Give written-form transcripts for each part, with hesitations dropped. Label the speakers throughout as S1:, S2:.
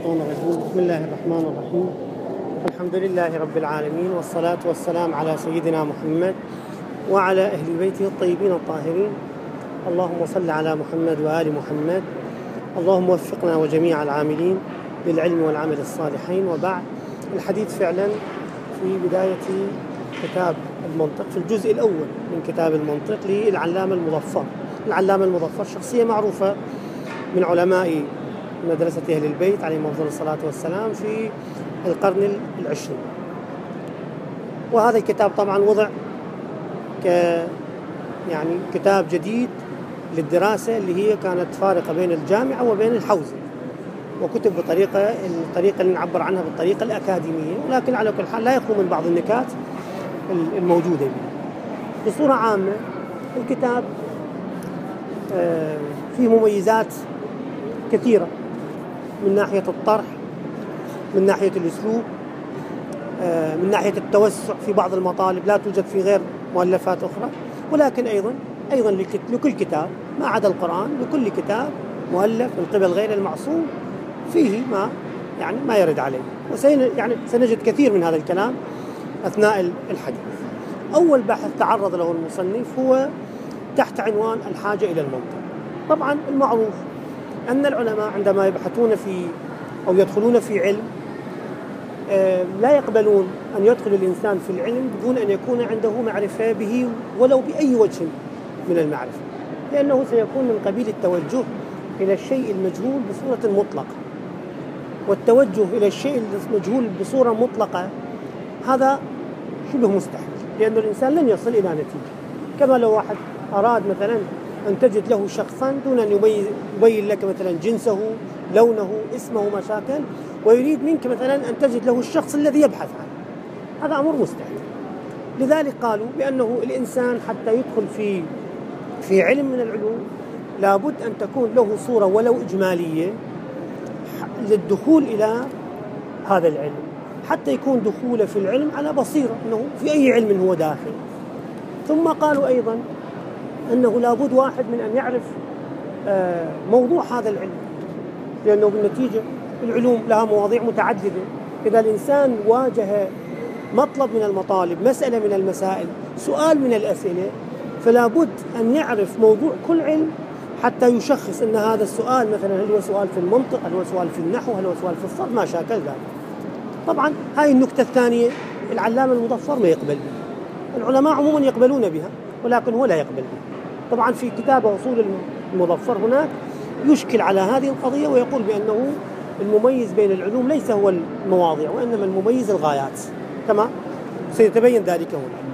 S1: الشيطان الرجيم. بسم الله الرحمن الرحيم. الحمد لله رب العالمين، والصلاة والسلام على سيدنا محمد وعلى أهل بيته الطيبين الطاهرين. اللهم صل على محمد وآل محمد. اللهم وفقنا وجميع العاملين للعلم والعمل الصالحين. وبعد، الحديث فعلا في بداية كتاب المنطق في الجزء الأول من كتاب المنطق للعلامة المظفر. العلامة المظفر شخصية معروفة من علماء مدرسة أهل البيت عليهم أفضل الصلاة والسلام في القرن العشرين. وهذا الكتاب طبعا وضع كتاب جديد للدراسة اللي هي كانت فارقة بين الجامعة وبين الحوزة، وكتب الطريقة اللي نعبر عنها بالطريقة الأكاديمية، ولكن على كل حال لا يخلو من بعض النكات الموجودة به. بصورة عامة الكتاب فيه مميزات كثيرة من ناحية الطرح، من ناحية الأسلوب، من ناحية التوسع في بعض المطالب لا توجد في غير مؤلفات أخرى. ولكن أيضا لكل كتاب ما عدا القرآن، لكل كتاب مؤلف من قبل غير المعصوم فيه ما يرد عليه، سنجد كثير من هذا الكلام أثناء الحديث. أول بحث تعرض له المصنف هو تحت عنوان الحاجة إلى المنطق. طبعا المعروف أن العلماء عندما يبحثون في أو يدخلون في علم لا يقبلون أن يدخل الإنسان في العلم بدون أن يكون عنده معرفة به ولو بأي وجه من المعرفة، لأنه سيكون من قبيل التوجه إلى الشيء المجهول بصورة مطلقة. والتوجه إلى الشيء المجهول بصورة مطلقة هذا شبه مستحيل، لأن الإنسان لن يصل إلى نتيجة. كما لو واحد أراد مثلا أن تجد له شخصا دون أن يبين لك مثلا جنسه، لونه، اسمه، مشاكل، ويريد منك مثلا أن تجد له الشخص الذي يبحث عنه، هذا أمر مستحيل. لذلك قالوا بأنه الإنسان حتى يدخل في علم من العلوم لابد أن تكون له صورة ولو إجمالية للدخول إلى هذا العلم، حتى يكون دخوله في العلم على بصيرة أنه في أي علم هو داخل. ثم قالوا أيضا أنه لابد واحد من أن يعرف موضوع هذا العلم، لأنه بالنتيجة العلوم لها مواضيع متعددة. إذا الإنسان واجه مطلب من المطالب، مسألة من المسائل، سؤال من الأسئلة، فلا بد أن يعرف موضوع كل علم حتى يشخص أن هذا السؤال مثلا هل هو سؤال في المنطق، هل هو سؤال في النحو، هل هو سؤال في الصرف، ما شاكل ذلك. طبعا هاي النكتة الثانية العلامة المظفر ما يقبل بها. العلماء عموما يقبلون بها ولكن هو لا يقبل بها. طبعا في كتابه أصول المظفر هناك يشكل على هذه القضية ويقول بأنه المميز بين العلوم ليس هو المواضيع، وإنما المميز الغايات، كما سيتبين ذلك هنا.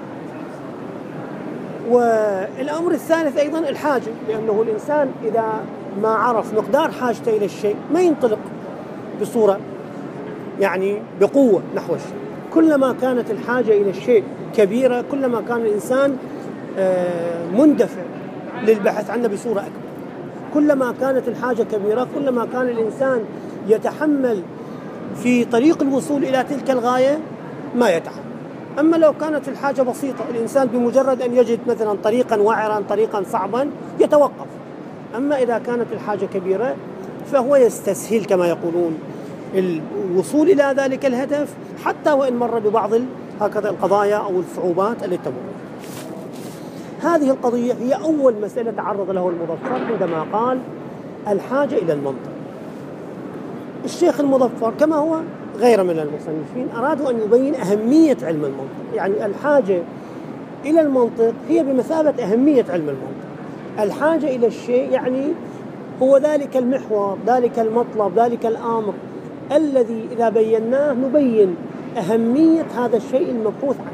S1: والأمر الثالث أيضا الحاجة، لأنه الإنسان إذا ما عرف مقدار حاجته إلى الشيء ما ينطلق بصورة بقوة نحو الشيء. كلما كانت الحاجة إلى الشيء كبيرة كلما كان الإنسان مندفع للبحث عنه بصورة أكبر. كلما كانت الحاجة كبيرة كلما كان الإنسان يتحمل في طريق الوصول إلى تلك الغاية ما يتحمل. أما لو كانت الحاجة بسيطة الإنسان بمجرد أن يجد مثلا طريقا وعرا، طريقا صعبا، يتوقف. أما إذا كانت الحاجة كبيرة فهو يستسهل كما يقولون الوصول إلى ذلك الهدف، حتى وإن مر ببعض هكذا القضايا أو الصعوبات التي تمر. هذه القضية هي أول مسألة تعرض له المظفر عندما قال الحاجة إلى المنطق. الشيخ المظفر كما هو غير من المصنفين أرادوا أن يبين أهمية علم المنطق. الحاجة إلى المنطق هي بمثابة أهمية علم المنطق. الحاجة إلى الشيء هو ذلك المحور، ذلك المطلب، ذلك الأمر الذي إذا بيناه نبين أهمية هذا الشيء المبحوث عنه.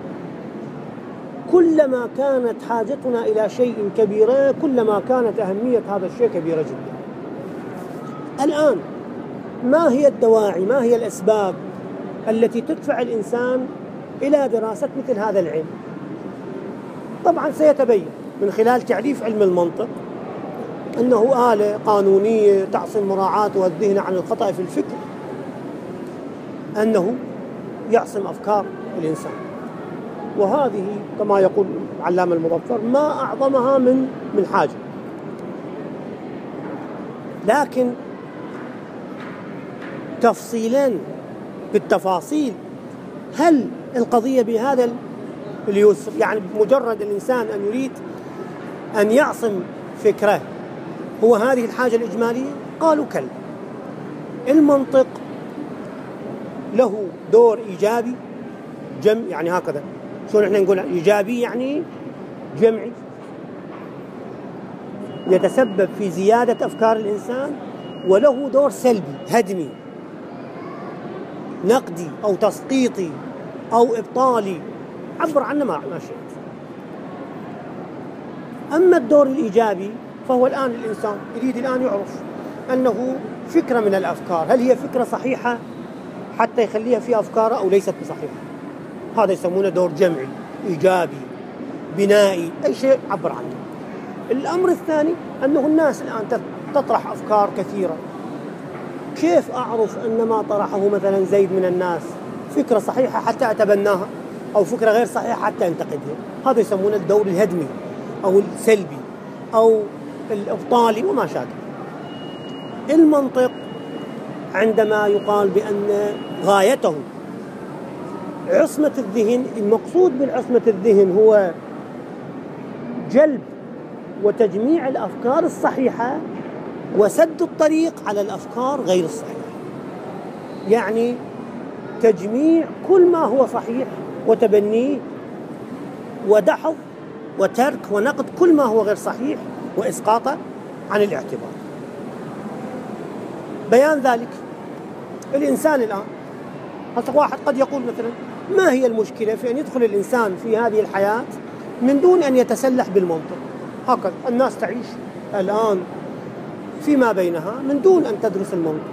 S1: كلما كانت حاجتنا إلى شيء كبيرة كلما كانت أهمية هذا الشيء كبيرة جدا. الآن ما هي الدواعي، ما هي الأسباب التي تدفع الإنسان إلى دراسة مثل هذا العلم؟ طبعا سيتبين من خلال تعريف علم المنطق أنه آلة قانونية تعصم مراعاة الذهن عن الخطأ في الفكر، أنه يعصم أفكار الإنسان. وهذه كما يقول العلامة المظفر ما أعظمها من حاجة. لكن تفصيلا بالتفاصيل. هل القضية بهذا اليسر؟ يعني مجرد الإنسان أن يريد أن يعصم فكرة هو هذه الحاجة الإجمالية؟ قالوا كلا. المنطق له دور إيجابي يعني هكذا شو نحن نقول إيجابي، يعني جمعي، يتسبب في زيادة أفكار الإنسان، وله دور سلبي هدمي نقدي أو تسقيطي أو إبطالي، عبر عنه ما شئت. أما الدور الإيجابي فهو الآن الإنسان يريد الآن يعرف أنه فكرة من الأفكار هل هي فكرة صحيحة حتى يخليها في أفكاره أو ليست بصحيحة. هذا يسمونه دور جمعي إيجابي بنائي، أي شيء عبر عنه. الأمر الثاني أنه الناس الآن تطرح أفكار كثيرة. كيف أعرف أن ما طرحه مثلا زيد من الناس فكرة صحيحة حتى أتبناها أو فكرة غير صحيحة حتى أنتقدها؟ هذا يسمونه الدور الهدمي أو السلبي أو الإبطالي وما شابه. المنطق عندما يقال بأن غايته عصمة الذهن، المقصود بالعصمة الذهن هو جلب وتجميع الأفكار الصحيحة وسد الطريق على الأفكار غير الصحيحة، يعني تجميع كل ما هو صحيح وتبنيه، ودحض وترك ونقد كل ما هو غير صحيح وإسقاطه عن الاعتبار. بيان ذلك الإنسان الآن، هذا واحد قد يقول مثلا ما هي المشكلة في أن يدخل الإنسان في هذه الحياة من دون أن يتسلح بالمنطق؟ هكذا الناس تعيش الآن فيما بينها من دون أن تدرس المنطق.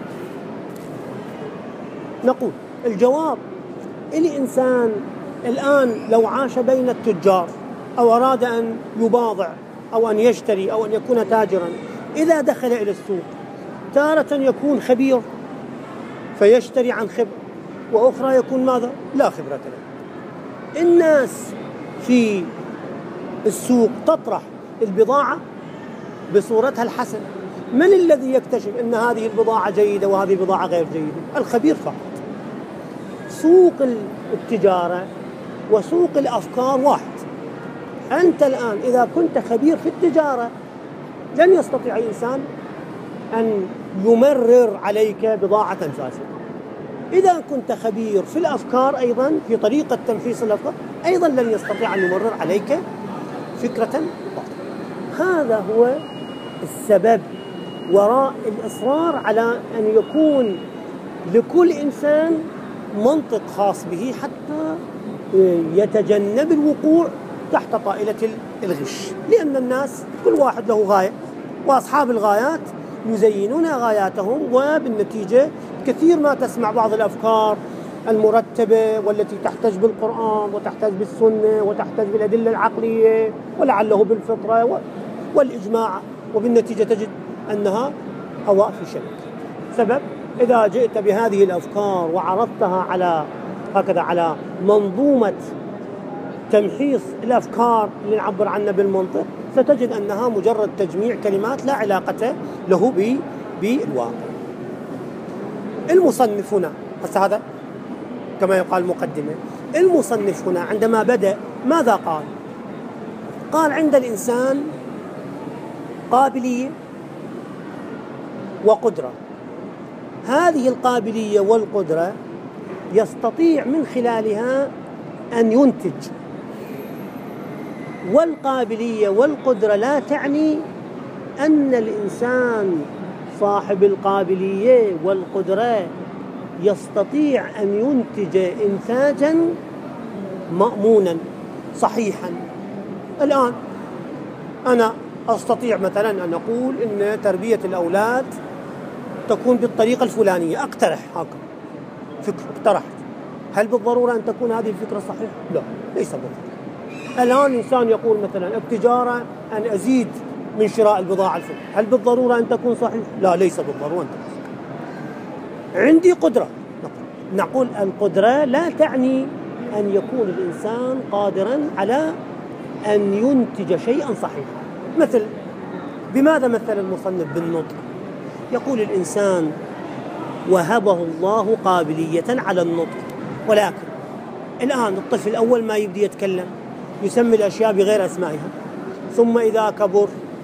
S1: نقول الجواب، الإنسان الآن لو عاش بين التجار أو أراد أن يباضع أو أن يشتري أو أن يكون تاجرا، إذا دخل إلى السوق تارة يكون خبير فيشتري عن خبر، وأخرى يكون ماذا؟ لا خبرة له. الناس في السوق تطرح البضاعة بصورتها الحسنة، من الذي يكتشف أن هذه البضاعة جيدة وهذه البضاعة غير جيدة؟ الخبير فقط. سوق التجارة وسوق الأفكار واحد. أنت الآن إذا كنت خبير في التجارة لن يستطيع إنسان أن يمرر عليك بضاعة فاسدة. إذا كنت خبير في الأفكار أيضا في طريقة تمحيص الأفكار أيضا لن يستطيع أن يمرر عليك فكرة باطلة. هذا هو السبب وراء الإصرار على أن يكون لكل إنسان منطق خاص به حتى يتجنب الوقوع تحت طائلة الغش، لأن الناس كل واحد له غاية، وأصحاب الغايات يزينون غاياتهم، وبالنتيجة كثير ما تسمع بعض الأفكار المرتبة والتي تحتج بالقرآن وتحتج بالسنة وتحتج بالأدلة العقلية ولعله بالفطرة والإجماع، وبالنتيجة تجد أنها هواء في شك. سبب إذا جئت بهذه الأفكار وعرضتها على هكذا على منظومة تمحيص الأفكار اللي نعبر عنها بالمنطق، ستجد أنها مجرد تجميع كلمات لا علاقة له بالواقع. المصنف هنا هذا كما يقال مقدمة، المصنف هنا عندما بدأ ماذا قال؟ قال عند الإنسان قابلية وقدرة، هذه القابلية والقدرة يستطيع من خلالها أن ينتج، والقابلية والقدرة لا تعني أن الإنسان صاحب القابلية والقدرة يستطيع أن ينتج إنتاجا مأمونا صحيحا. الآن أنا أستطيع مثلا أن أقول إن تربية الأولاد تكون بالطريقة الفلانية، أقترح هكذا فكرة اقترحت، هل بالضرورة أن تكون هذه الفكرة صحيحة؟ لا، ليس بالضرورة. الآن إنسان يقول مثلا التجارة أن أزيد من شراء البضاعة الفلانية، هل بالضرورة أن تكون صحيحة؟ لا، ليس بالضرورة أن تكون صحيحة. عندي قدرة، نقول القدرة لا تعني أن يكون الإنسان قادرا على أن ينتج شيئا صحيحا. مثل بماذا مثل المصنف بالنطق؟ يقول الإنسان وهبه الله قابلية على النطق. ولكن الآن الطفل أول ما يبدأ يتكلم يسمي الأشياء بغير أسمائها، ثم إذا كبر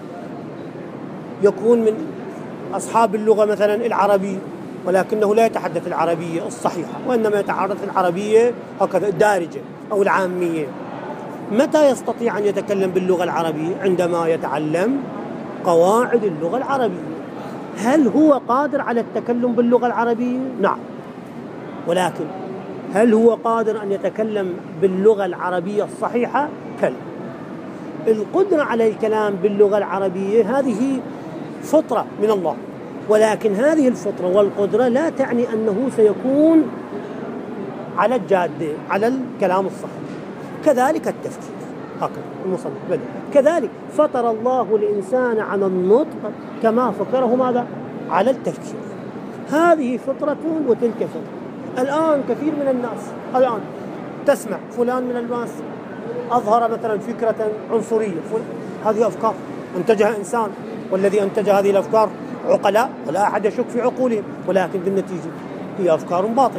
S1: يكون من أصحاب اللغة مثلا العربية، ولكنه لا يتحدث العربية الصحيحة، وإنما يتحدث العربية هكذا الدارجة أو العامية. متى يستطيع أن يتكلم باللغة العربية؟ عندما يتعلم قواعد اللغة العربية. هل هو قادر على التكلم باللغة العربية؟ نعم. ولكن هل هو قادر أن يتكلم باللغة العربية الصحيحة؟ كلا. القدرة على الكلام باللغة العربية هذه فطرة من الله، ولكن هذه الفطرة والقدرة لا تعني أنه سيكون على الجادة على الكلام الصحيح. كذلك التفكير، هكذا المصنف بدأ كذلك فطر الله الإنسان على النطق كما فطره ماذا؟ على التفكير. هذه فطرة وتلك فطرة. الآن كثير من الناس الآن تسمع فلان من الناس أظهر مثلا فكرة عنصرية، هذه أفكار أنتجها إنسان، والذي أنتج هذه الأفكار عقلاء ولا أحد يشك في عقولهم، ولكن بالنتيجة هي أفكار باطلة.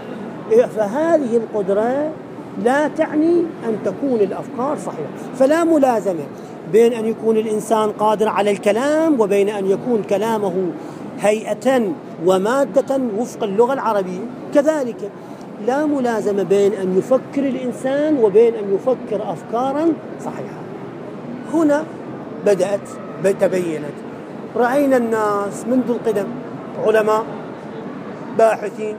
S1: فهذه القدرة لا تعني أن تكون الأفكار صحيحة. فلا ملازمة بين أن يكون الإنسان قادر على الكلام وبين أن يكون كلامه هيئة ومادة وفق اللغة العربية. كذلك لا ملازمة بين أن يفكر الإنسان وبين أن يفكر أفكارا صحيحة. هنا تبينت. رأينا الناس منذ القدم علماء باحثين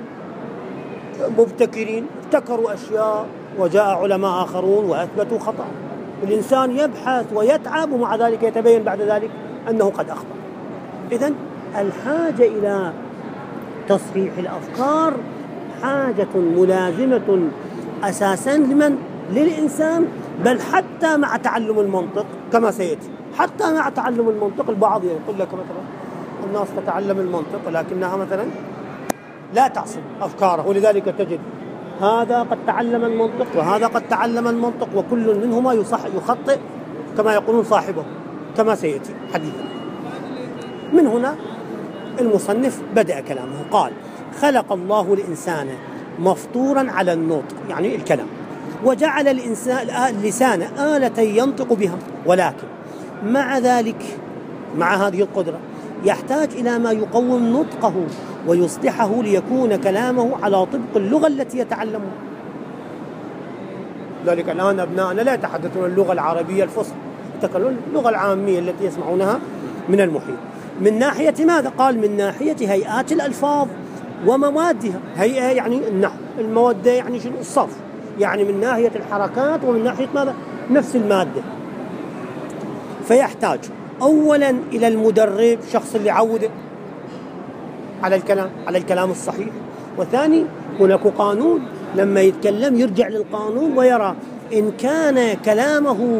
S1: مبتكرين ابتكروا أشياء، وجاء علماء آخرون وأثبتوا خطأ. الإنسان يبحث ويتعب ومع ذلك يتبين بعد ذلك أنه قد أخطأ. إذن الحاجة إلى تصحيح الأفكار حاجة ملازمة أساساً للإنسان، بل حتى مع تعلم المنطق كما سيأتي. حتى مع تعلم المنطق البعض يقول لك مثلا الناس تتعلم المنطق ولكنها مثلا لا تعصب أفكاره، ولذلك تجد هذا قد تعلم المنطق وهذا قد تعلم المنطق وكل منهما يخطئ كما يقولون صاحبه كما سيأتي حديثا. من هنا المصنف بدأ كلامه قال: خلق الله الإنسان مفطورا على النطق، يعني الكلام، وجعل اللسان آلة ينطق بها، ولكن مع ذلك مع هذه القدرة يحتاج إلى ما يقوم نطقه ويصلحه ليكون كلامه على طبق اللغة التي يتعلمها. ذلك الآن أبنائنا لا يتحدثون اللغة العربية الفصحى، يتكلمون اللغة العامية التي يسمعونها من المحيط. من ناحية ماذا؟ قال: من ناحية هيئات الألفاظ وموادها. هيئة يعني النحو، المودة يعني شنو؟ الصرف، يعني من ناحية الحركات ومن ناحية ماذا؟ نفس المادة. فيحتاج أولا إلى المدرب، شخص اللي يعوده على الكلام الصحيح. وثاني هناك قانون، لما يتكلم يرجع للقانون ويرى إن كان كلامه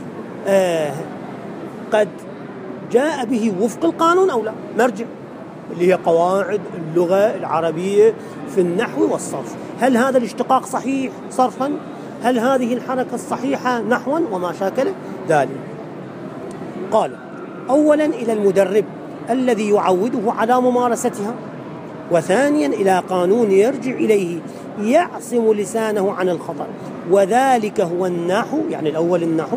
S1: قد جاء به وفق القانون أو لا. مرجع اللي هي قواعد اللغة العربية في النحو والصرف. هل هذا الاشتقاق صحيح صرفا؟ هل هذه الحركة الصحيحة نحوا؟ وما شاكل ذلك. قال: أولا إلى المدرب الذي يعوده على ممارستها، وثانيا إلى قانون يرجع إليه يعصم لسانه عن الخطأ، وذلك هو النحو، يعني الأول النحو،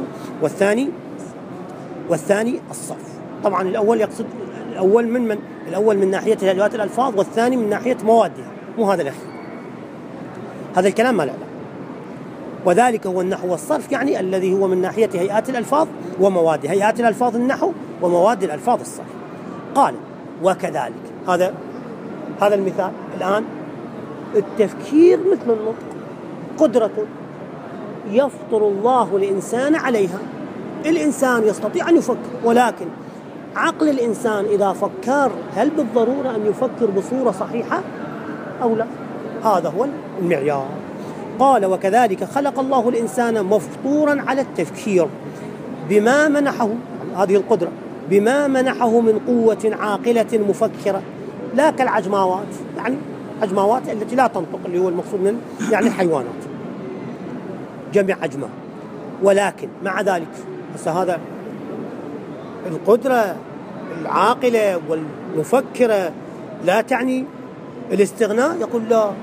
S1: والثاني الصرف. طبعا الأول يقصد الأول من الأول من ناحية هيئات الألفاظ، والثاني من ناحية موادها، مو هذا الأخير. هذا الكلام ما لا. وذلك هو النحو والصرف، يعني الذي هو من ناحية هيئات الألفاظ وموادها، هيئات الألفاظ النحو ومواد الألفاظ الصرف. قال: وكذلك هذا المثال. الآن التفكير مثل النطق، قدرة يفطر الله الإنسان عليها. الإنسان يستطيع أن يفكر، ولكن عقل الإنسان إذا فكر هل بالضرورة أن يفكر بصورة صحيحة أو لا؟ هذا هو المعيار. قال: وكذلك خلق الله الإنسان مفطورا على التفكير بما منحه، هذه القدرة، بما منحه من قوة عاقلة مفكرة، لا كالعجماوات، يعني عجماوات التي لا تنطق، اللي هو المقصود من يعني الحيوانات، جميع عجمة. ولكن مع ذلك هذا القدرة العاقلة والمفكرة لا تعني الاستغناء يقول لا،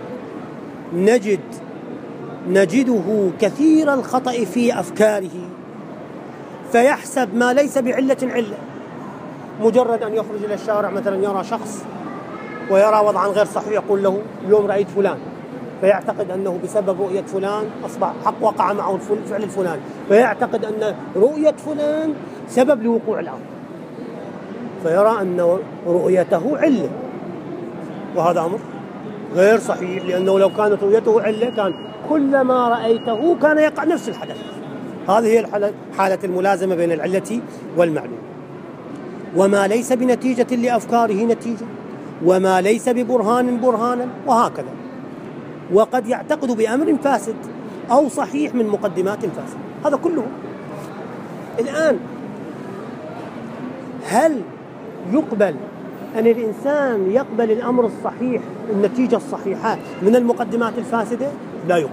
S1: نجده كثير الخطأ في أفكاره، فيحسب ما ليس بعلة علة. مجرد أن يخرج إلى الشارع مثلا يرى شخص ويرى وضعا غير صحيح، يقول له اليوم رأيت فلان، فيعتقد أنه بسبب رؤية فلان أصبح حق وقع معه الفعل الفلاني، فيعتقد أن رؤية فلان سبب لوقوع الأمر، فيرى أن رؤيته علة، وهذا أمر غير صحيح، لأنه لو كانت رؤيته علة كان كلما رأيته كان يقع نفس الحدث. هذه هي حالة الملازمة بين العلة والمعلوم. وما ليس بنتيجة لأفكاره نتيجة، وما ليس ببرهان برهانا، وهكذا. وقد يعتقد بأمر فاسد أو صحيح من مقدمات فاسدة. هذا كله. الآن هل يقبل أن الإنسان يقبل الأمر الصحيح، النتيجة الصحيحة من المقدمات الفاسدة؟ لا يقبل.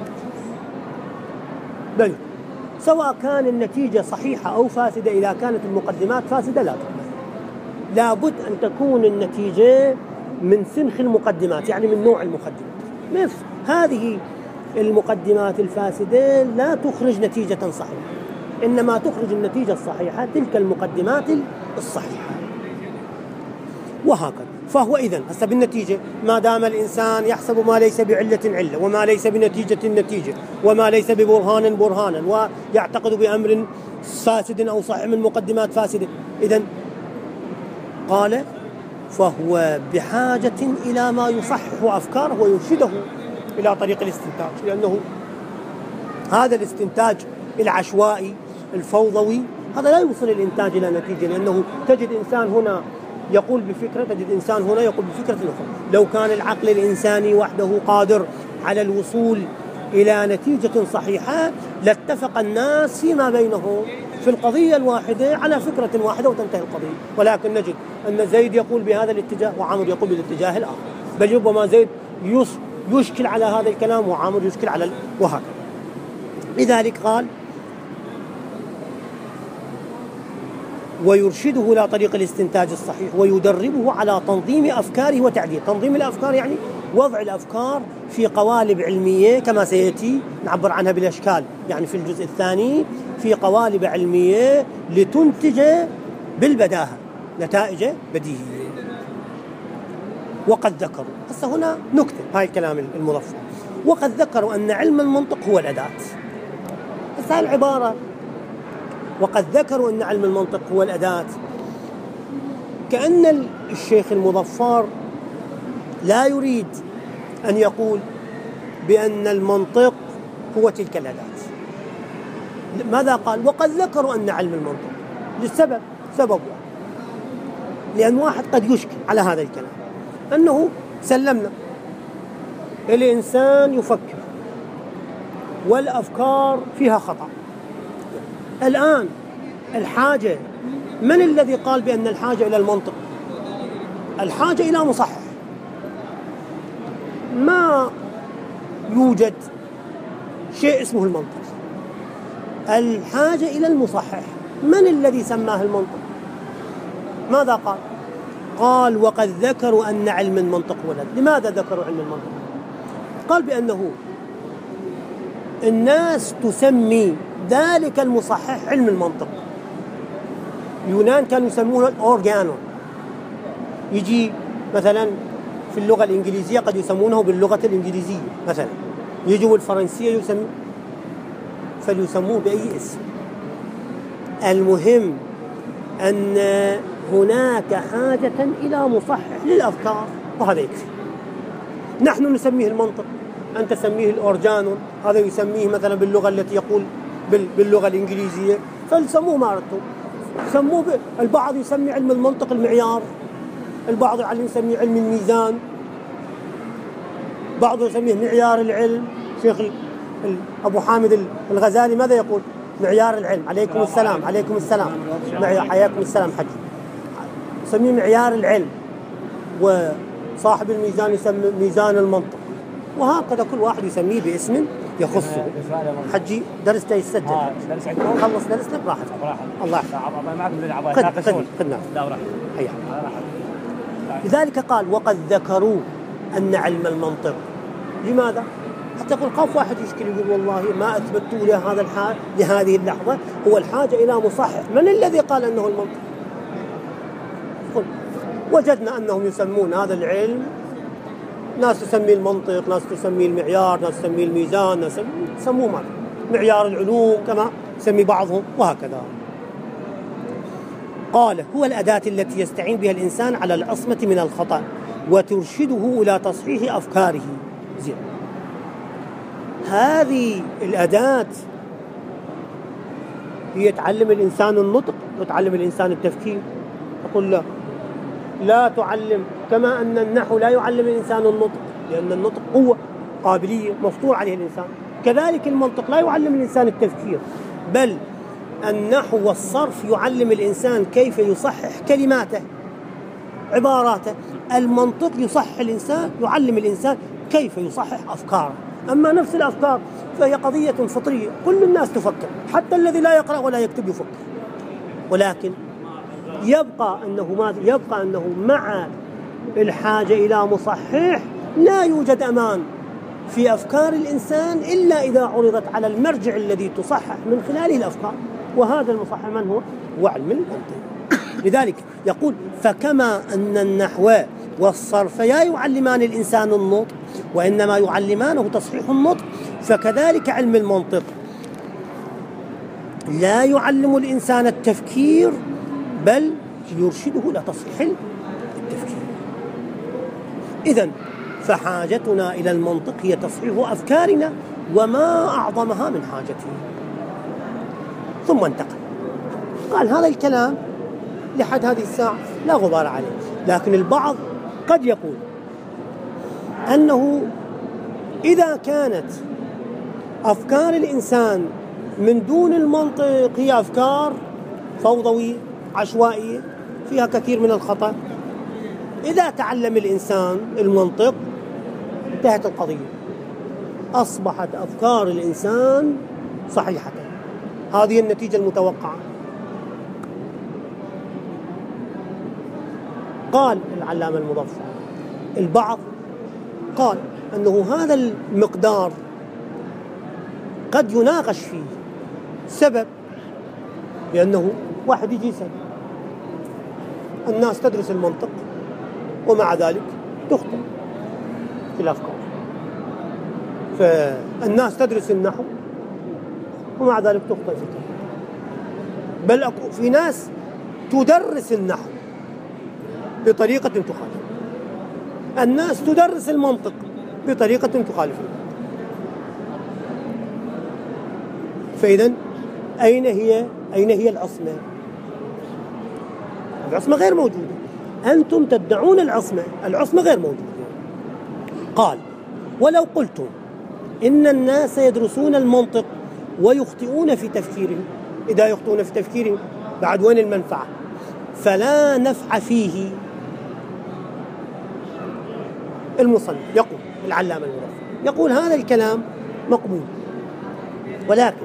S1: لا يقبل، سواء كان النتيجة صحيحة أو فاسدة. إذا كانت المقدمات فاسدة لا تقبل. لابد أن تكون النتيجة من سنخ المقدمات، يعني من نوع المقدمات. نفس هذه المقدمات الفاسدة لا تخرج نتيجة صحيحة، إنما تخرج النتيجة الصحيحة تلك المقدمات الصحيحة، وهكذا. فهو إذن هسه بالنتيجة ما دام الإنسان يحسب ما ليس بعلة علة، وما ليس بنتيجة نتيجة، وما ليس ببرهان برهانا، ويعتقد بأمر فاسد أو صحيح من مقدمات فاسدة، إذن قال فهو بحاجة إلى ما يصحح أفكاره ويرشده إلى طريق الاستنتاج، لأنه هذا الاستنتاج العشوائي الفوضوي هذا لا يوصل الإنتاج إلى نتيجة، لأنه تجد إنسان هنا يقول بفكرة، تجد إنسان هنا يقول بفكرة أخرى. لو كان العقل الإنساني وحده قادر على الوصول إلى نتيجة صحيحة لاتفق الناس فيما بينهم في القضية الواحدة على فكرة واحدة وتنتهي القضية. ولكن نجد أن زيد يقول بهذا الاتجاه وعامر يقول بالاتجاه الآخر، بل ربما زيد يشكل على هذا الكلام وعامر يشكل على وهكذا. لذلك قال ويرشده إلى طريق الاستنتاج الصحيح ويدربه على تنظيم أفكاره وتعديل. تنظيم الأفكار يعني وضع الأفكار في قوالب علمية كما سيأتي نعبر عنها بالأشكال، يعني في الجزء الثاني في قوالب علمية لتنتج بالبداهة نتائج بديهية. وقد ذكروا، هسه هنا نكتب هاي الكلام المضفر، وقد ذكروا أن علم المنطق هو الأداة. هسه العبارة وقد ذكروا أن علم المنطق هو الأداة، كأن الشيخ المظفر لا يريد أن يقول بأن المنطق هو تلك الأداة. ماذا قال؟ وقد ذكروا أن علم المنطق سبب واحد، لأن واحد قد يشكل على هذا الكلام أنه سلمنا الإنسان يفكر والأفكار فيها خطأ. الآن الحاجة، من الذي قال بأن الحاجة إلى المنطق؟ الحاجة إلى مصحح. ما يوجد شيء اسمه المنطق، الحاجة إلى المصحح. من الذي سماه المنطق؟ ماذا قال؟ قال وقد ذكروا أن علم المنطق ولد. لماذا ذكروا علم المنطق؟ قال بأنه الناس تسمي ذلك المصحح علم المنطق. اليونان كانوا يسمونه الأورجانون. يجي مثلا في اللغة الإنجليزية قد يسمونه باللغة الإنجليزية، مثلا يجوا الفرنسية فليسموه بأي اسم. المهم أن هناك حاجة إلى مصحح للأفكار، وهذا يكفي. نحن نسميه المنطق، أنت تسميه الأورجانون، هذا يسميه مثلا باللغة التي يقول باللغة الإنجليزية، فلسموه ما أردتم. سموه البعض يسمي علم المنطق المعيار، البعض يسميه علم الميزان، بعض يسميه معيار العلم. شيخ أبو حامد الغزالي ماذا يقول؟ معيار العلم. عليكم السلام، عليكم السلام، حياكم السلام حجي. يسميه معيار العلم، وصاحب الميزان يسمي ميزان المنطق، وهكذا كل واحد يسميه باسم يخصه. حجي درسته يسجل، خلص درسنا براحتك. الله يحفظك. خدنا. لذلك قال وقد ذكروا أن علم المنطق. لماذا؟ حتى يقول خاف واحد يشكل يقول والله ما أثبتوا لهذه اللحظة هو الحاجة إلى مصحح. من الذي قال أنه المنطق؟ وجدنا أنهم يسمون هذا العلم، ناس تسميه المنطق، ناس تسميه المعيار، ناس تسميه الميزان، ناس يسموه معيار العلوم كما يسمي بعضهم، وهكذا. قال هو الأداة التي يستعين بها الإنسان على العصمة من الخطأ وترشده إلى تصحيح أفكاره. زين، هذه الأداة هي تعلم الإنسان النطق وتعلم الإنسان التفكير. أقول لا تعلم، كما أن النحو لا يعلم الإنسان النطق لأن النطق قوة قابلية مفطور عليه الإنسان، كذلك المنطق لا يعلم الإنسان التفكير، بل النحو والصرف يعلم الإنسان كيف يصحح كلماته عباراته. المنطق يعلم الإنسان كيف يصحح أفكاره. أما نفس الأفكار فهي قضية فطرية، كل الناس تفكر، حتى الذي لا يقرأ ولا يكتب يفكر، ولكن يبقى أنه مع الحاجة إلى مصحح لا يوجد أمان في أفكار الإنسان إلا إذا عرضت على المرجع الذي تصحح من خلاله الأفكار، وهذا المصحح من هو؟ علم المنطق. لذلك يقول فكما أن النحو والصرف لا يعلمان الإنسان النطق وإنما يعلمانه تصحيح النطق، فكذلك علم المنطق لا يعلم الإنسان التفكير بل يرشده إلى تصحيح التفكير. إذن فحاجتنا إلى المنطق هي تصحيح أفكارنا وما أعظمها من حاجتنا. ثم انتقل قال هذا الكلام لحد هذه الساعة لا غبار عليه، لكن البعض قد يقول أنه إذا كانت أفكار الإنسان من دون المنطق هي أفكار فوضوية عشوائية فيها كثير من الخطأ، إذا تعلم الإنسان المنطق انتهت القضية، أصبحت أفكار الإنسان صحيحة. هذه النتيجة المتوقعة. قال العلامة المظفر البعض قال أنه هذا المقدار قد يناقش فيه. سبب لأنه واحد يجي يسأل الناس تدرس المنطق ومع ذلك تخطئ في الأفكار، فالناس تدرس النحو ومع ذلك تخطئ في الكلام، بل في ناس تدرس النحو بطريقة تخالف، الناس تدرس المنطق بطريقة تخالف. فإذن أين هي العصمة؟ العصمة غير موجودة. أنتم تدعون العصمة غير موجودة. قال ولو قلتم إن الناس يدرسون المنطق ويخطئون في تفكيرهم، إذا يخطئون في تفكيرهم بعد وين المنفعة؟ فلا نفع فيه. المصنف يقول العلامة المظفر يقول هذا الكلام مقبول، ولكن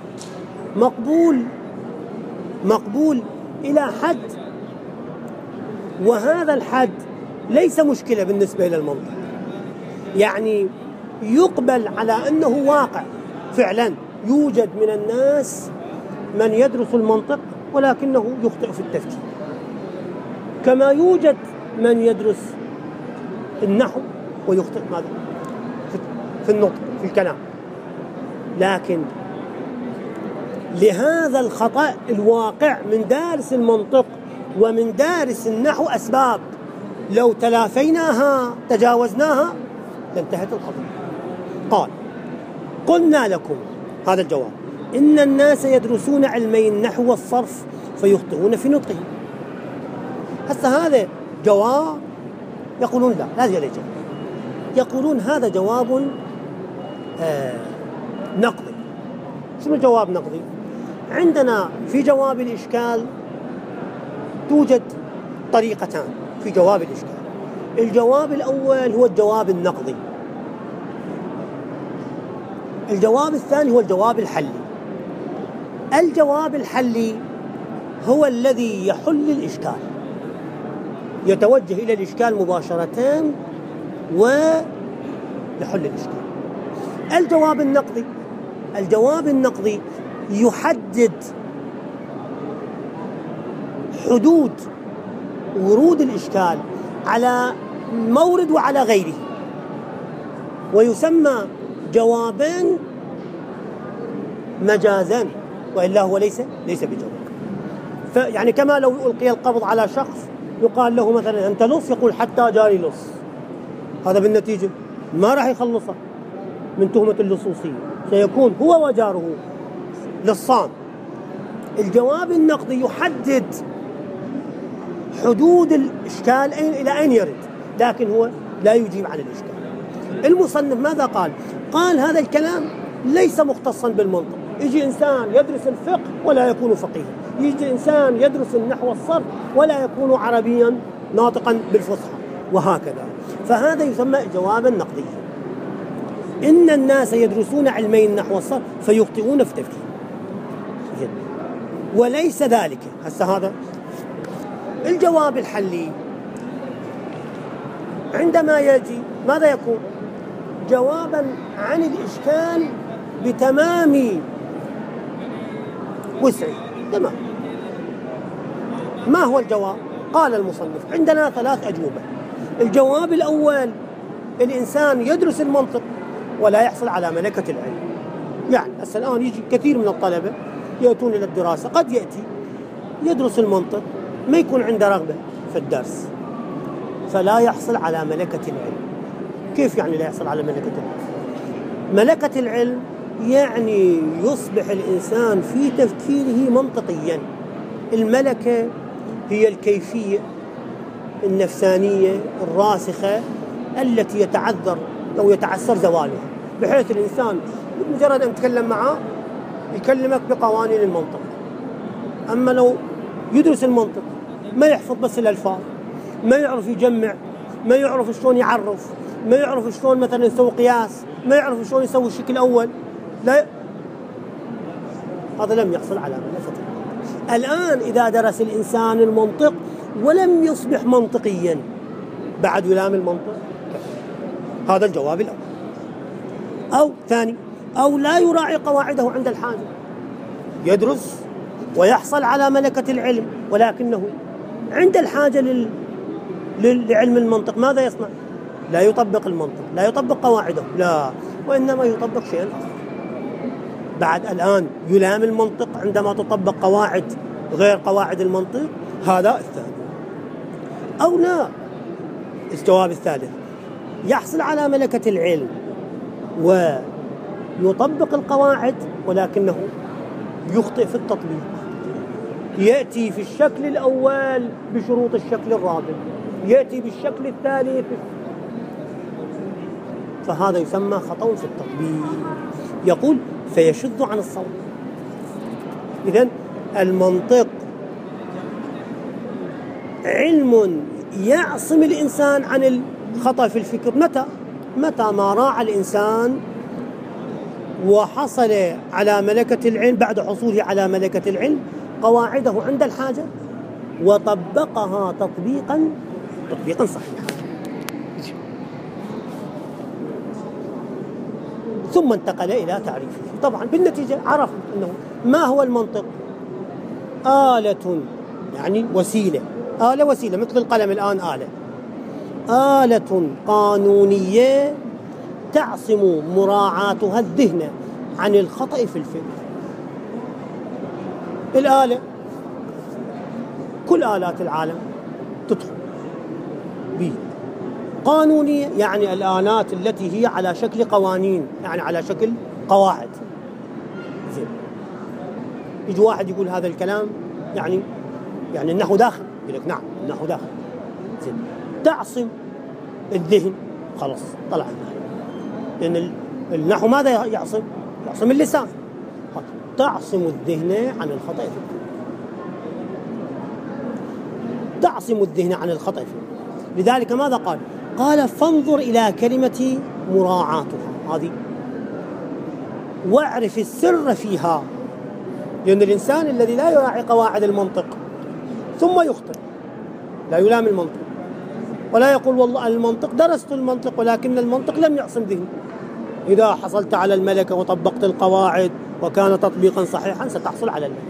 S1: مقبول إلى حد، وهذا الحد ليس مشكلة بالنسبة إلى المنطق، يعني يقبل على أنه واقع فعلا يوجد من الناس من يدرس المنطق ولكنه يخطئ في التفكير، كما يوجد من يدرس النحو ويخطئ ماذا؟ في النطق في الكلام. لكن لهذا الخطأ الواقع من دارس المنطق ومن دارس النحو أسباب لو تلافيناها تجاوزناها لانتهت القضية. قال قلنا لكم هذا الجواب إن الناس يدرسون علمي النحو والصرف فيخطئون في نطقه. هسه هذا جواب يقولون لا هذا ليس، يقولون هذا جواب نقضي. شنو جواب نقضي؟ عندنا في جواب الإشكال توجد طريقتان في جواب الإشكال. الجواب الأول هو الجواب النقضي، الجواب الثاني هو الجواب الحلي. الجواب الحلي هو الذي يحل الإشكال، يتوجه إلى الإشكال مباشرة ولحل الإشكال. الجواب النقدي يحدد حدود ورود الإشكال على مورد وعلى غيره، ويسمى جوابا مجازا، وإلا هو ليس بجواب. يعني كما لو ألقي القبض على شخص يقال له مثلا أنت لص، يقول حتى جاري لص، هذا بالنتيجة ما راح يخلصه من تهمة اللصوصية، سيكون هو وجاره لصان. الجواب النقدي يحدد حدود الإشكال إلى أين يرد، لكن هو لا يجيب عن الإشكال. المصنف ماذا قال؟ قال هذا الكلام ليس مختصا بالمنطق. يجي إنسان يدرس الفقه ولا يكون فقيها، يجي إنسان يدرس النحو والصرف ولا يكون عربيا ناطقا بالفصحى، وهكذا. فهذا يسمى جوابا نقديا. إن الناس يدرسون علمي النحو والصرف فيخطئون في تفكير، وليس ذلك. هسه هذا الجواب الحلي عندما يجي ماذا يكون؟ جوابا عن الإشكال بتمام وسعه. تمام. ما هو الجواب؟ قال المصنف عندنا 3 أجوبة. الجواب الأول: الإنسان يدرس المنطق ولا يحصل على ملكة العلم. يعني الآن يجي كثير من الطلبة يأتون إلى الدراسة، قد يأتي يدرس المنطق ما يكون عنده رغبة في الدرس، فلا يحصل على ملكة العلم. كيف يعني لا يحصل على ملكة العلم؟ ملكة العلم يعني يصبح الإنسان في تفكيره منطقيا. الملكة هي الكيفية النفسانية الراسخة التي يتعذر أو يتعسر زوالها، بحيث الإنسان مجرد أن تتكلم معه يكلمك بقوانين المنطق. أما لو يدرس المنطق ما يحفظ بس الألفاظ، ما يعرف يجمع، ما يعرف شلون يعرف، ما يعرف شلون مثلا يسوي قياس، ما يعرف شلون يسوي الشكل الأول، لا، هذا لم يحصل على ملكة. الآن إذا درس الإنسان المنطق ولم يصبح منطقيا بعد يلام المنطق، هذا الجواب الأول. أو ثاني: أو لا يراعي قواعده عند الحاجة، يدرس ويحصل على ملكة العلم ولكنه عند الحاجة لعلم المنطق ماذا يصنع؟ لا يطبق المنطق، لا يطبق قواعده، لا، وإنما يطبق شيئا آخر. بعد الآن يلام المنطق عندما تطبق قواعد غير قواعد المنطق، هذا الثاني. أو لا، الجواب الثالث: يحصل على ملكة العلم ويطبق القواعد ولكنه يخطئ في التطبيق، يأتي في الشكل الأول بشروط الشكل الرابع، يأتي بالشكل الثالث، فهذا يسمى خطأ في التطبيق. يقول فيشذ عن الصواب. إذن المنطق علم يعصم الإنسان عن الخطأ في الفكر. متى ما راعى الإنسان وحصل على ملكة العلم بعد حصوله على ملكة العلم قواعده عند الحاجة وطبقها تطبيقا صحيحا، ثم انتقل إلى تعريفه. طبعا بالنتيجة عرف أنه ما هو المنطق؟ آلة، يعني وسيلة، وسيلة مثل القلم الآن آلة قانونية تعصم مراعاتها الذهن عن الخطأ في الفكر. الآلة كل آلات العالم تدخل به. قانونية يعني الآلات التي هي على شكل قوانين، يعني على شكل قواعد. زين، يجي واحد يقول هذا الكلام يعني النحو داخل، يقول لك نعم النحو داخل. زين، تعصم الذهن، خلاص طلع النحو، لأن النحو ماذا يعصم؟ يعصم اللسان. تعصم الذهن عن الخطأ، تعصم الذهن عن الخطأ. لذلك ماذا قال؟ قال فانظر إلى كلمة مراعاتها هذه واعرف السر فيها، لأن الإنسان الذي لا يراعي قواعد المنطق ثم يخطئ لا يلام المنطق، ولا يقول والله المنطق درست المنطق ولكن المنطق لم يعصم ذهني. إذا حصلت على الملكة وطبقت القواعد وكان تطبيقا صحيحا ستحصل على الملكة.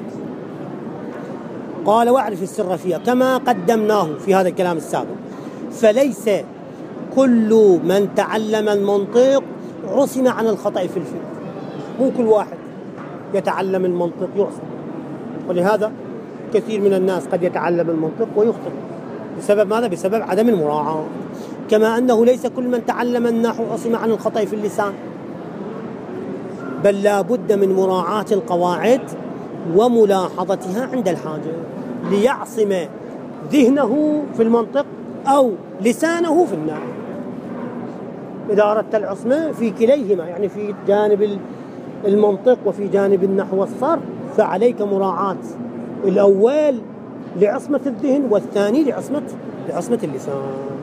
S1: قال واعرف السر فيها كما قدمناه في هذا الكلام السابق. فليس كل من تعلم المنطق عصم عن الخطأ في الفكر. مو كل واحد يتعلم المنطق يعصم، ولهذا كثير من الناس قد يتعلم المنطق ويخطئ بسبب ماذا؟ بسبب عدم المراعاة. كما أنه ليس كل من تعلم النحو عصم عن الخطأ في اللسان، بل لا بد من مراعاة القواعد وملاحظتها عند الحاجة ليعصم ذهنه في المنطق أو لسانه في النحو. إذا أردت العصمة في كليهما، يعني في جانب المنطق وفي جانب النحو والصرف، فعليك مراعاة الأول لعصمة الذهن والثاني لعصمة اللسان.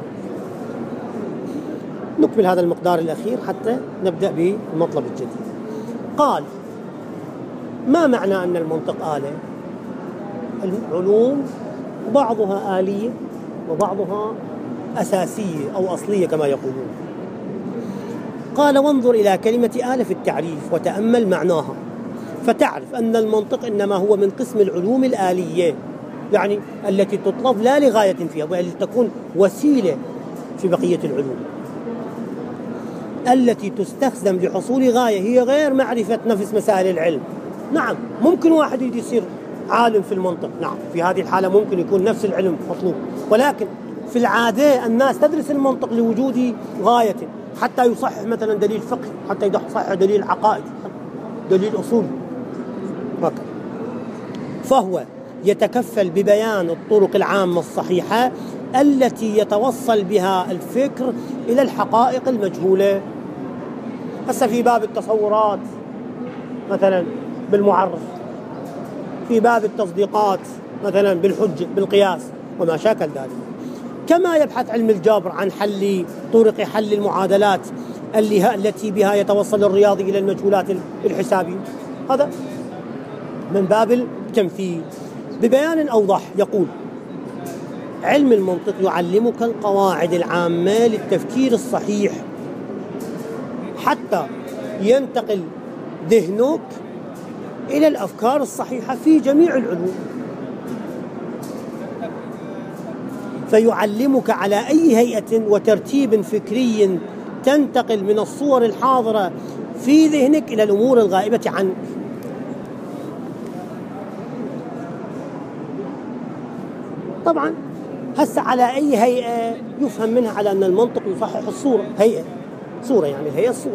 S1: نكمل هذا المقدار الأخير حتى نبدأ بالمطلب الجديد. قال: ما معنى أن المنطق آلة؟ العلوم بعضها آلية وبعضها أساسية أو أصلية كما يقولون. قال: وانظر إلى كلمة آلة في التعريف وتأمل معناها فتعرف أن المنطق إنما هو من قسم العلوم الآلية، يعني التي تطلب لا لغاية فيها بل تكون وسيلة في بقية العلوم، التي تستخدم لحصول غاية هي غير معرفة نفس مسائل العلم. نعم، ممكن واحد يصير عالم في المنطق، نعم، في هذه الحالة ممكن يكون نفس العلم مطلوب، ولكن في العادة الناس تدرس المنطق لوجود غاية، حتى يصحح مثلا دليل فقهي، حتى يصحح دليل عقائدي، دليل أصولي هكذا. فهو يتكفل ببيان الطرق العامة الصحيحة التي يتوصل بها الفكر إلى الحقائق المجهولة. هسه في باب التصورات مثلا بالمعرف، في باب التصديقات مثلا بالحجة بالقياس وما شاكل ذلك. كما يبحث علم الجبر عن طرق حل المعادلات التي بها يتوصل الرياضي إلى المجهولات الحسابية، هذا من باب التمثيل. ببيان أوضح يقول: علم المنطق يعلمك القواعد العامة للتفكير الصحيح حتى ينتقل ذهنك إلى الأفكار الصحيحة في جميع العلوم، فيعلمك على أي هيئة وترتيب فكري تنتقل من الصور الحاضرة في ذهنك إلى الأمور الغائبة عنك. طبعا هسه على أي هيئة يفهم منها على أن المنطق يصحح الصورة، هيئة صورة، يعني الهيئة الصورة.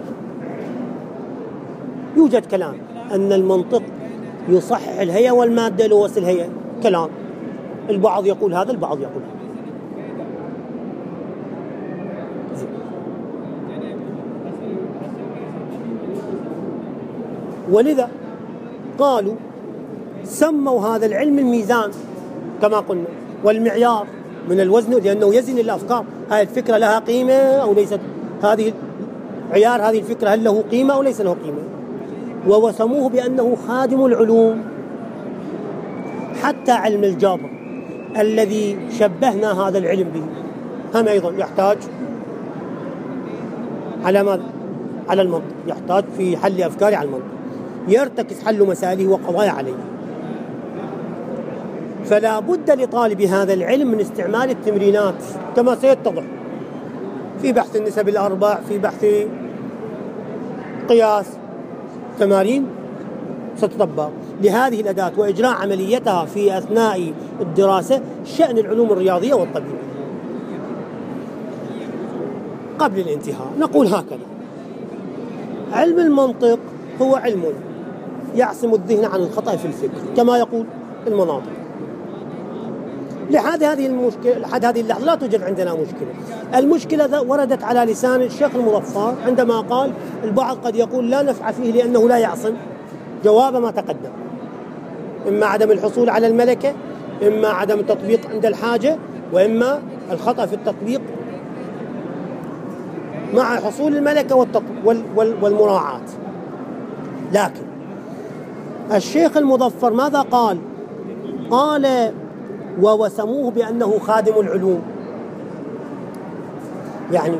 S1: يوجد كلام أن المنطق يصحح الهيئة والمادة لوصل الهيئة، كلام البعض يقول هذا البعض يقول هذا. ولذا قالوا سموا هذا العلم الميزان كما قلنا والمعيار من الوزن، لأنه يزن الأفكار. هذه الفكرة لها قيمة أو ليست؟ هذه عيار هذه الفكرة هل له قيمة أو ليس له قيمة؟ ووسموه بأنه خادم العلوم. حتى علم الجبر الذي شبهنا هذا العلم به هم أيضا يحتاج على ماذا؟ على المنطق، يحتاج في حل أفكاره على المنطق، يرتكز حل مسائله وقضايا عليه. فلا بد لطالب هذا العلم من استعمال التمرينات كما سيتضح في بحث النسب الأربع، في بحث قياس، تمارين ستطبق لهذه الأداة وإجراء عمليتها في أثناء الدراسة شأن العلوم الرياضية والطبيعية. قبل الانتهاء نقول هكذا: علم المنطق هو علم يعصم الذهن عن الخطأ في الفكر كما يقول المناطق. لحد هذه اللحظة لا توجد عندنا مشكلة. المشكلة وردت على لسان الشيخ المظفر عندما قال البعض قد يقول لا نفع فيه لأنه لا يعصم. جواب ما تقدم: إما عدم الحصول على الملكة، إما عدم التطبيق عند الحاجة، وإما الخطأ في التطبيق مع حصول الملكة والمراعاة. لكن الشيخ المظفر ماذا قال؟ قال: ووسموه بأنه خادم العلوم. يعني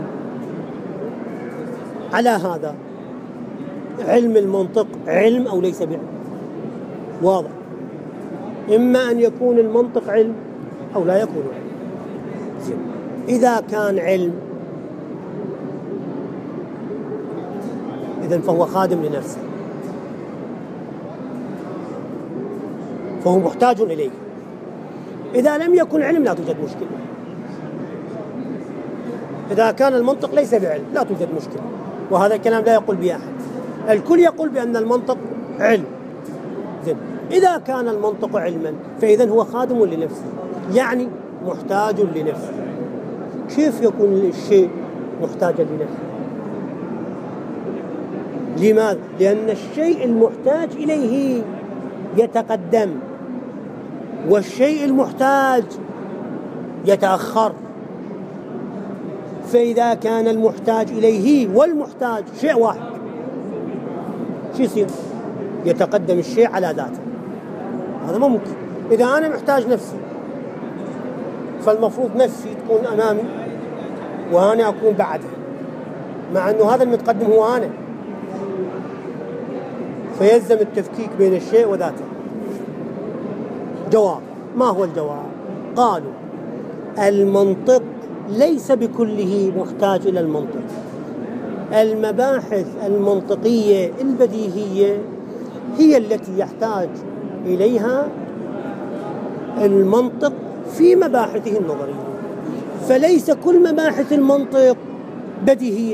S1: على هذا علم المنطق علم أو ليس بعلم؟ واضح، إما أن يكون المنطق علم أو لا يكون علم. إذا كان علم إذن فهو خادم لنفسه، فهو محتاج إليه. إذا لم يكن علم لا توجد مشكلة. إذا كان المنطق ليس بعلم لا توجد مشكلة، وهذا الكلام لا يقول به أحد، الكل يقول بأن المنطق علم. إذا كان المنطق علما فإذن هو خادم لنفسه، يعني محتاج لنفسه. كيف يكون الشيء محتاجا لنفسه؟ لماذا؟ لأن الشيء المحتاج إليه يتقدم والشيء المحتاج يتأخر. فإذا كان المحتاج إليه والمحتاج شيء واحد، شو يصير؟ يتقدم الشيء على ذاته. هذا ممكن. إذا أنا محتاج نفسي فالمفروض نفسي تكون أمامي وأنا أكون بعدها، مع أنه هذا المتقدم هو أنا، فيلزم التفكيك بين الشيء وذاته. جواب. ما هو الجواب؟ قالوا المنطق ليس بكله محتاج إلى المنطق. المباحث المنطقية البديهية هي التي يحتاج إليها المنطق في مباحثه النظرية، فليس كل مباحث المنطق بديهية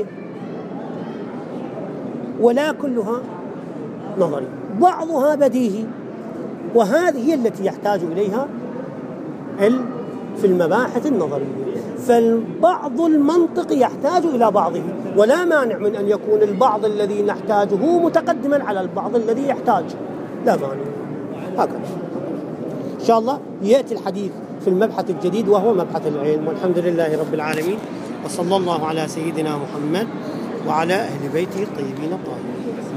S1: ولا كلها نظري، بعضها بديهي، وهذه هي التي يحتاج إليها في المباحث النظرية. فالبعض المنطق يحتاج إلى بعضه، ولا مانع من أن يكون البعض الذي نحتاجه متقدما على البعض الذي يحتاج، لا مانع. هكذا إن شاء الله يأتي الحديث في المبحث الجديد وهو مبحث العلم. والحمد لله رب العالمين، وصلى الله على سيدنا محمد وعلى أهل بيته الطيبين الطاهرين.